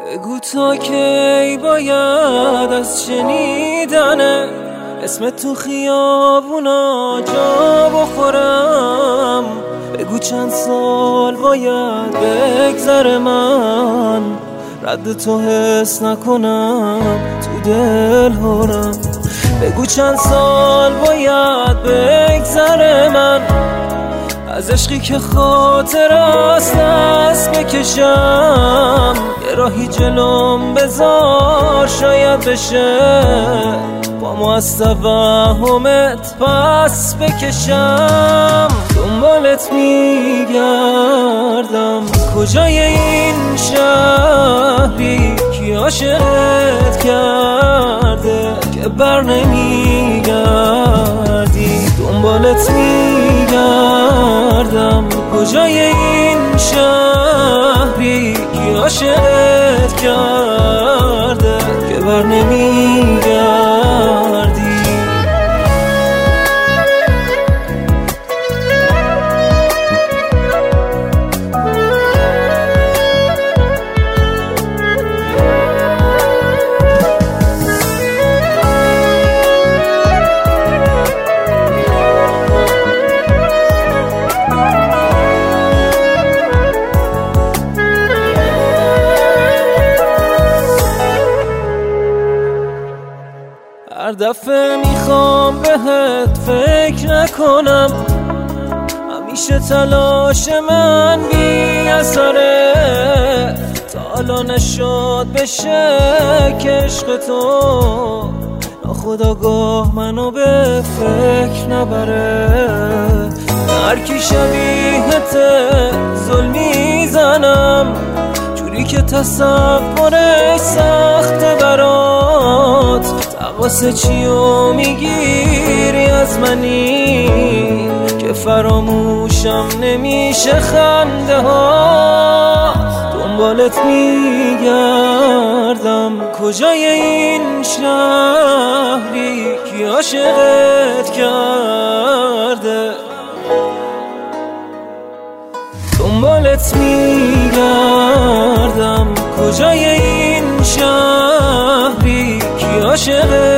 بگو تا کی باید از شنیدن اسم تو خیابونا جا بخورم. بگو چند سال باید بگذره من رد تو حس نکنم تو دل هرم. بگو چند سال باید بگذره من از عشقی که خاطر است دست بکشم. یه راهی جلوم بذار شاید بشه با ما از توهمت پس بکشم. دنبالت میگردم کجای این شهری کی عاشقت کرده که بر نمیگردی. دنبالت میگردم کجای این شهری کی عاشقت کرده که بر نمیگردی. هر دفعه میخوام بهت فکر نکنم همیشه تلاش من بی اثره. تا حالا نشد بشه که عشق تو ناخودآگاه منو به فکر نبره. هر کی شبیهت ظلم میزنم جوری که تصورش سخته برات. واسه چیو میگیری از منی که فراموشم نمیشه خنده ها. دنبالت میگردم کجای این شهری کی عاشقت کرده. دنبالت میگردم کجای این شهری کی عاشقت